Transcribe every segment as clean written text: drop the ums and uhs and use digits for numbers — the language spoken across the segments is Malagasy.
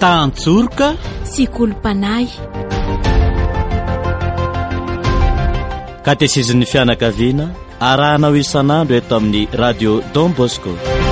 tantjoroka sy kolompanay. katesezin'ny fianakaviana arahanao isan'andro eto amin'ny radio Don Bosco.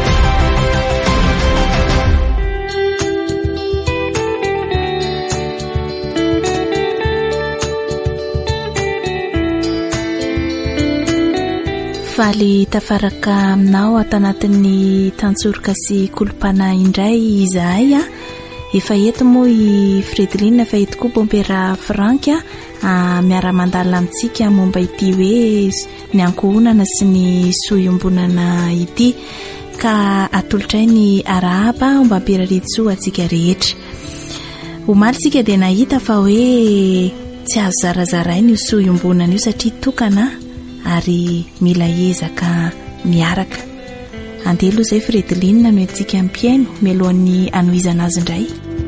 Valy tafaraka aminao ato anatin'ny tantjoroka sy kolompanay indray izahay a. Efa eto moa i Fredrine, efa eto koa Bompera Frank miara-mandalina amintsika momba ity hoe ny ankohonana sy ny soiombonana ity, ka atolotray ny arahaba mba ampiraritsoa atsika rehetra. Omaly tsika dia nahita fa hoe tsy azo zarazarainy io soiombonana io satria tokana ary mila ezaka miaraka. Andeha aloha izay Fredrine no antsika ampiaino mialohan'ny anohizana azy indray.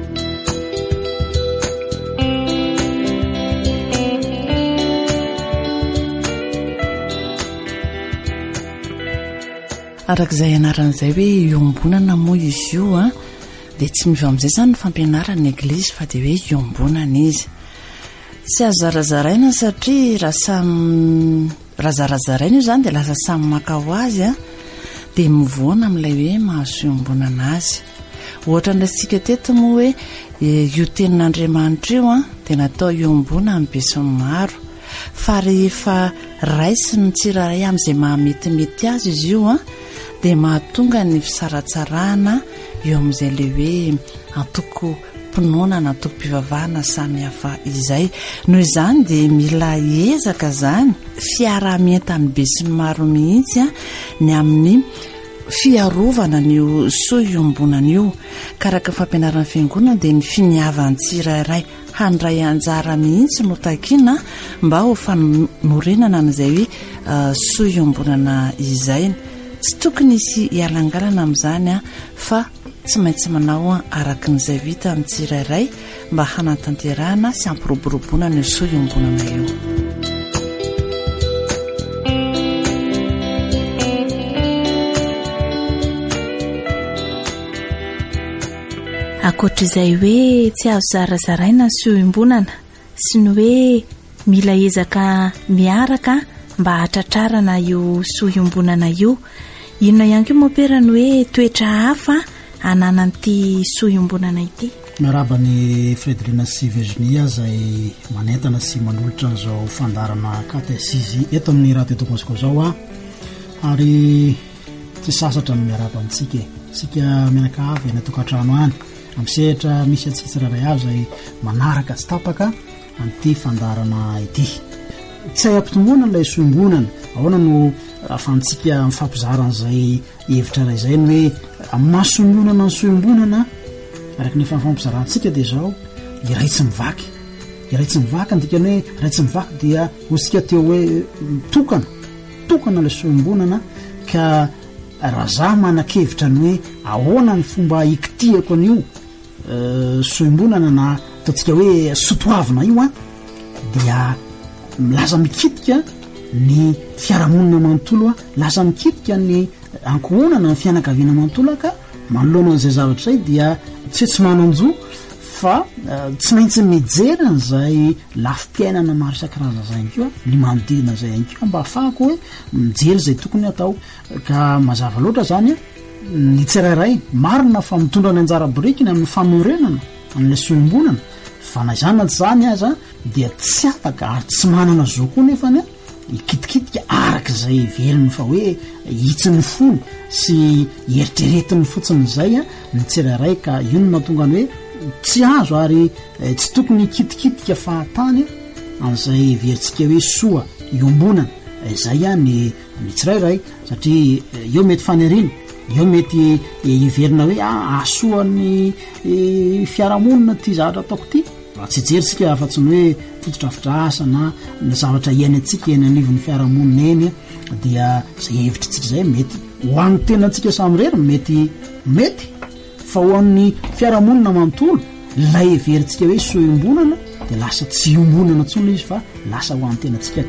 Arak'izay anaran'izay hoe iombonana moa izy io dia tsy miva amin'izay izany ny fampianarana eglizy fa dia hoe iombonana izy. Tsy azo zarazaraina satria raha zarazaraina io izany dia lasa samy maka ho azy dia mivoana amin'ilay hoe mahazo iombonana azy. Ohatra an'ilay teto moa hoe io tenin'Andriamanitra io dia natao iombona amin'ny be sy ny maro, fa rehefa raisy ny tsiraray amin'izay mahametimety azy izy io dia mahatonga ny fisaratsarana eo amin'izay le hoe antoko mpinoana na antoko-pivavahana samy hafa izay. Noho izany dia mila ezaka izany fiarah-mientany be sy ny maro mihitsy ny amin'ny fiarovana n'io soiombonana io. Karaka fampianaran'ny fiangonana dia ny finiavan'ny tsirairay handray anjara mihitsy no takiana mba ho fanorenana n'izay hoe soiombonana izay. Tsy tokony isy hialangalana amin'izany fa tsy maintsy manao araka n'izay vita amin'ny tsirairay mba hanatanterahana sy ampiroboroboana ny soiombonana io. Ankoatr'izay hoe tsy azo zarazaraina ny soiombonana sy ny hoe mila ezaka miaraka mba hatratrarana io soiombonana io, inona ihany koa mopera ny hoe toetra hafa ananan'ity soiombonana ity? Miaraba ny Fredrine sy Virginia izay manentana sy manolotra izao fandarana katesizy eto amin'ny radio Don Bosco izao ary tsy sasatra ny miaraba amintsika sika mianakavy any atokantrano any amin'ny sehatra misy atsitsiraray avy izay manaraka sy tapaka amin'ity fandarana ity. Tsy hay ampitomboana ilay soiombonana, ahoana no ahafahantsika mifampizaran'izay hevitra ray izay ny hoe mahasombonana ny soiombonana araka ny fampizarantsika dia izao iray tsy mivaky. Iray tsy mivaky andikany hoe iray tsy mivaky dia hosika teo hoe tokana ilay soiombonana, ka raha zaho manan-kevitra ny hoe ahoana ny fomba ikitiako an'io soiombonana na ataontsika hoe sotoavina io dia lasa mikitika ny fiarahamonina manontolo lasa mikitika ny ankohonana ny fianakaviana manontolo ka manoloana an'izay zavatra izay dia tsy mananjo fa tsy maintsy mijery an'izay lafim-piainana maro isan-karazana izay ihany koa ny manodidina izay ihany koa mba ahafahako hoe mijery izay tokony atao. Ka mazava loatra izany ny tsirairay marina fa mitondra ny anjara borikiny amin'ny fanorenana amin'ilay soiombonana, fa na izany na tsy izany aza dia tsy afaka ary tsy manana zo koa nefany ikitikitika araka izay velony fa hoe hitsy ny fony sy eritreretiny fotsiny izay ny tsirairay, ka io no mahatonga ny hoe tsy azo ary tsy tokony ikitikitika fahatany amin'izay verintsika hoe soa iombonana izay ny tsirairay, satria eo mety faneriana, eo mety iverina hoe asoan'ny fiarahamonina ty zavatra ataoko ty, tsy jerisika afa-tsy ny hoe fototrafitra na ny zavatra iainy antsika eny anivon'ny fiarahamonina eny dia izay hevitrintsika izay mety ho an'ny tena antsika samy rery mety fa ho an'ny fiarahamonina manontolo ilay heverintsika hoe soiombonana dia lasa tsy iombonana intsony izy fa lasa ho an'ny tena antsika.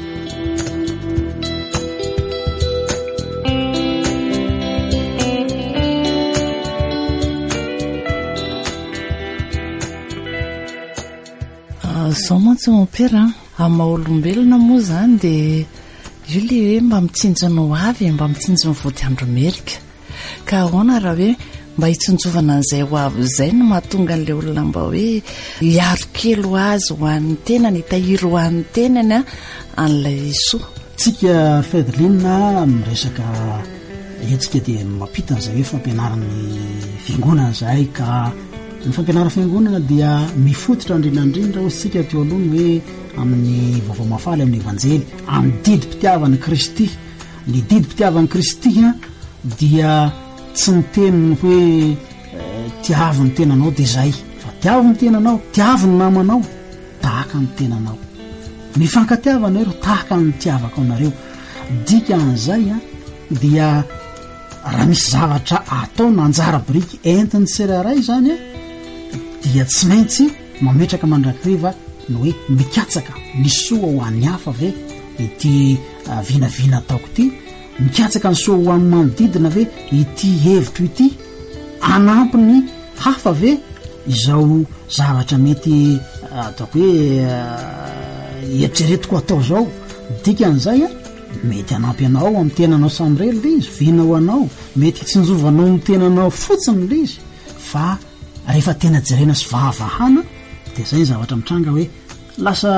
zao mantsy mampera amin'ny maha-olombelona moa zany dia io le hoe mba mitsinjonao avy mba mitsinjo ny vodiandromerika ka ahoana raha hoe mba hitsonjovana an'izay ho avy izay no mahatonga an'ilay olona mba hoe hiaro-kelo azy ho an'ny tenany hitahiry ho an'ny tenany a an'ilay soa. Tsika Fedelinina miresaka etsika dia mampita an'izay hoe fampianarany fiangonana izay ka ny fampianarana fiangonana dia mifototra indrindrandrindra ho sika teo alohany hoe amin'ny vaovao mafaly amin'ny evanjely amin'ny didim-pitiavany Kristy. Ny didim-pitiavany Kristy dia tsy miteny hoe tiavo ny tenanao dia izay fa tiavo ny tenanao, tiavo ny namanao tahaka ny tenanao, mifankatiavana ireo tahaka ny tiavaka anareo. Dika an'izay dia raha misy zavatra atao nanjara biriky entiny tsirairay zany dia tsy maintsy mametraka mandrakiriva no hoe mikatsaka ny soa ho an'ny hafa ve ity vinavina ataoko ity, mikatsaka ny soa ho an'ny manodidina ve ity hevitro ity, anampy ny hafa ve izao zavatra mety ataoko hoe eritreretiko atao zao. Dika an'izay mety anampy anao amin'ny tenanao samyrely le izy, vinao anao, mety hitsinjovanao ny tenanao fotsiny le izy, fa rehefa tena jerena sy vahavahana dia izay ny zavatra mitranga hoe lasa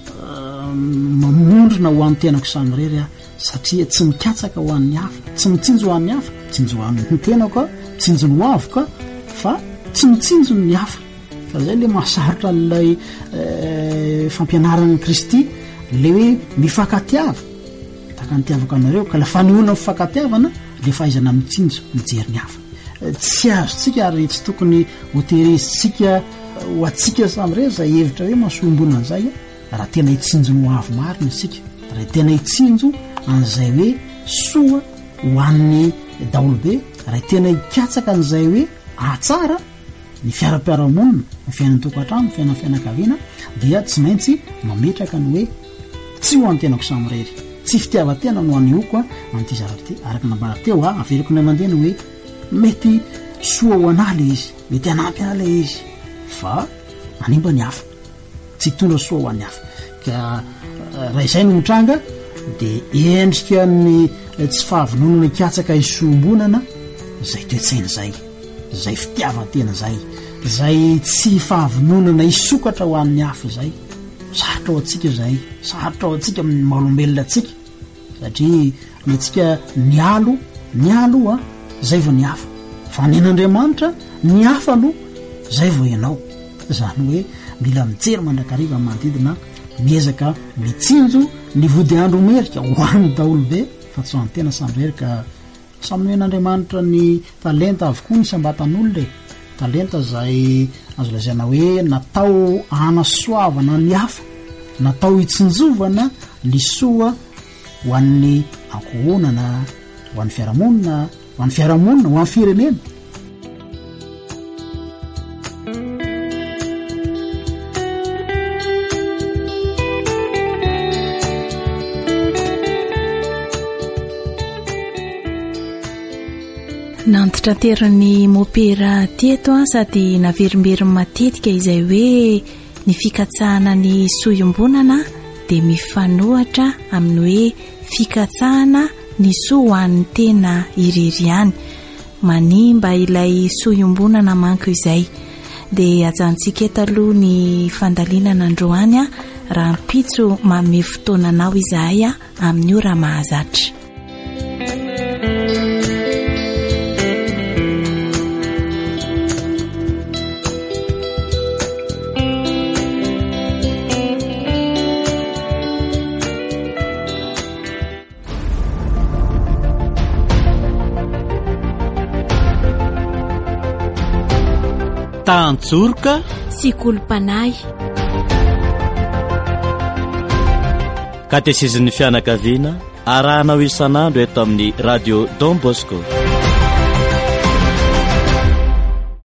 mamondrona ho an'ny tenako samyrely satria tsy mikatsaka ho an'ny hafa, tsy mitsinjo ho an'ny hafa, mitsinjo ho an'ny tenako mitsinjo ny hoaviko fa tsy mitsinjo ny hafa. Fa zay le mahasarotra n'ilay fampianarana Kristy le hoe mifankatiava taka ny tiavaka anareo ka la fanehoana mifankatiavana le fahaizana mitsinjo mijery ny hafa. Tsy azotsika ary tsy tokony hotehirizitsika ho atsika samyrely izay hevitra hoe mahasombona an'izay raha tena hitsinjo ny hoavy marina isika, raha tena hitsinjo an'izay hoe soa ho an'ny daolobe, raha tena hikatsaka an'izay hoe atsara ny fiara-piaramonina, ny fiainan'ny tokantrano, ny fiainan'ny fianakaviana dia tsy maintsy mametraka ny hoe tsy ho an'ny tenako samyrely, tsy fitiavan-tena no an'ny oko an'ity zavatra ity. Araka nambarako teo averiko ny amandena hoe mety soa ho anah le izy, mety anampy ana le izy fa animba ny hafa, tsy tondra soa ho an'ny hafa. Ka raha izay no mitranga dia endrika ny tsy fahavinonana hikatsaka isombonana zay toetsaina zay, zay fitiavan-tena zay tsy fahavinonana isokatra ho an'ny hafa zay sarotra ao atsika zay, sarotra ao atsika amin'ny maha-olombelona atsika satria ny atsika ny alo zay vao ny hafa, fa nen'Andriamanitra ny hafa aloha zay vao ianao. Zany hoe mila mijery mandrakariva amin'ny manodidina, miezaka mitsinjo ny vody andro merika ho an'ny daolobe fa tsy ho an'ny tena samyrely. Ka samy noen'Andriamanitra ny talenta avokoa ny sambatan'olona, talenta zay azo lazaina hoe natao hanasoavana ny hafa, natao hitsinjovana ny soa ho an'ny ankohonana, ho an'ny fiaramonina, ho an'ny fiaramonina, ho an'ny firenena. Nantitra terany mopera teto sady naverimberiny matetika izay hoe ny fikatsahana ny soiombonana dia mifanohatra amin'ny hoe fikatsahana ny soa ho an'ny tena iririany, manimba ilay soiombonana manko izay. Dia ajantsika eto aloha ny fandalinana androany raha mpitso manome fotoananao izahay amin'ny ora mahazatra. Tantsorika sy kolompanay, katesezin'ny fianakaviana arahanao isan'andro eto amin'ny radio Don Bosco.